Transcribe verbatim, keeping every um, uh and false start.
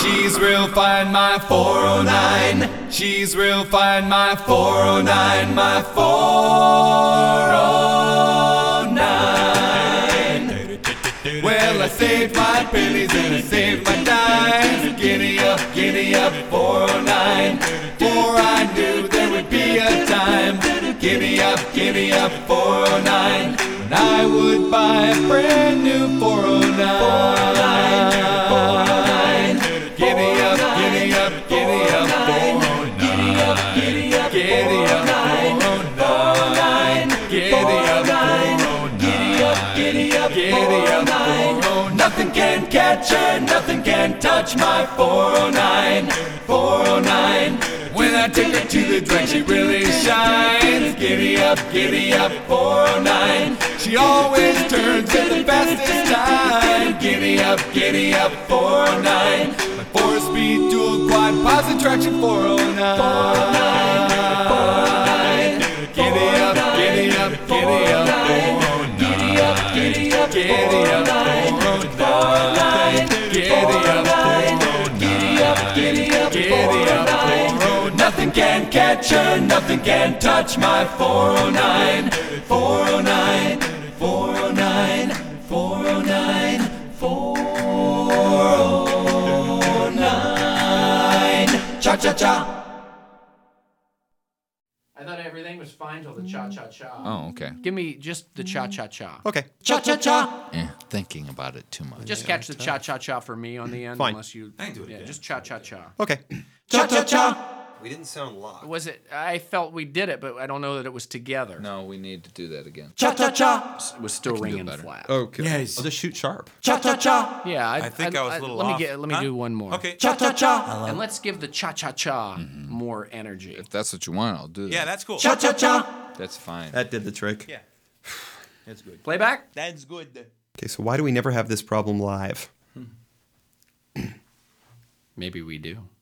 She's real fine, my four oh nine. She's real fine, my four oh nine, my four oh nine. Well, I saved my pennies and I saved my dimes. Giddy up, giddy up, four oh nine. For I knew there would be a time. Giddy up, giddy up, four oh nine. When I would buy a brand new four oh nine. Giddy up, giddy up, giddy up, four oh nine. Giddy up, giddy up, giddy up, four oh nine. Giddy up, giddy up, giddy up, giddy up, four oh nine. Nothing can catch her, nothing can touch my four oh nine. four oh nine. When I take her to the drag, she really shines. Giddy up, giddy up, four oh nine. She always turns at the fastest time. Giddy up, giddy up, four oh nine. My four-speed dual quad positive traction four oh nine. four oh nine, four oh nine. Giddy up, giddy up, giddy up, four oh nine. Giddy up, giddy up, giddy up, four oh nine. Giddy up, giddy up, giddy up, giddy up, four oh nine. Nothing can catch her, nothing can touch my four oh nine. four oh nine, four oh nine, four oh nine, four oh nine. Cha cha cha. I thought everything was fine till the cha cha cha. Oh, okay. Give me just the cha cha cha. Okay. Cha cha cha. Eh, thinking about it too much. Just catch the cha cha cha for me on the end, Fine. unless you. I can do it Yeah, again. just cha cha cha. Okay. Cha cha cha. We didn't sound locked. Was it? I felt we did it, but I don't know that it was together. No, we need to do that again. Cha cha cha. It was still do it ringing better. flat. Okay. Yes. I'll just shoot sharp. Cha cha cha. Yeah, I, I think I was a little Let off. me get. Let me Huh? do one more. Okay. Cha cha cha. And let's give the cha cha cha more energy. If that's what you want, I'll do that. Yeah, that's cool. Cha cha cha. That's fine. That did the trick. Yeah. That's good. Playback. That's good. Okay, so why do we never have this problem live? Maybe we do.